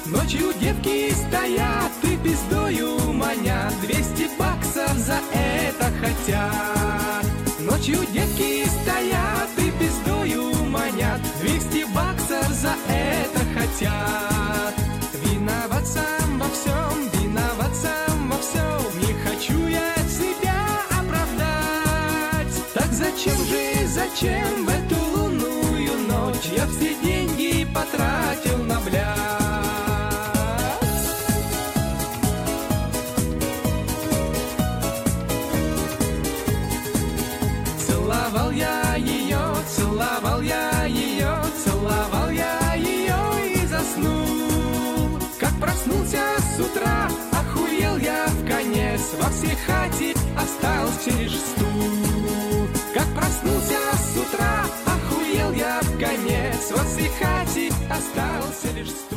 Ночью девки стоят и пиздою манят, 200 баксов за это хотят. Ночью девки стоят и пиздою манят, 200 баксов за это хотят. Виноват сам во всем, виноват сам во всем, не хочу я себя оправдать. Так зачем в эту лунную ночь я все деньги потратил на блядь? Целовал я ее, целовал я ее, целовал я ее и заснул. Как проснулся с утра, охуел я вконец, во всей хате остался лишь стул. Как проснулся с утра, охуел я вконец, во всей хате остался лишь стул.